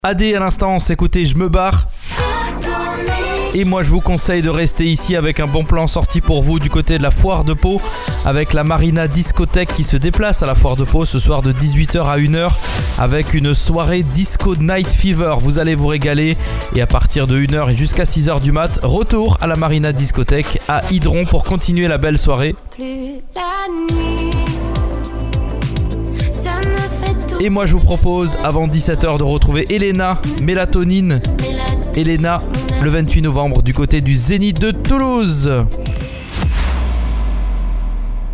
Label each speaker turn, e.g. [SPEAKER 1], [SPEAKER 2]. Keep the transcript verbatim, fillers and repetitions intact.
[SPEAKER 1] A D à l'instant, on s'écoutait Je me barre. Et moi je vous conseille de rester ici avec un bon plan sorti pour vous du côté de la Foire de Pau, avec la Marina Discothèque qui se déplace à la Foire de Pau ce soir de dix-huit heures à une heure avec une soirée Disco Night Fever. Vous allez vous régaler et à partir de une heure et jusqu'à six heures du mat, retour à la Marina Discothèque à Hydron pour continuer la belle soirée. Et moi je vous propose avant dix-sept heures de retrouver Elena, Mélatonine. Elena, le vingt-huit novembre du côté du Zénith de Toulouse.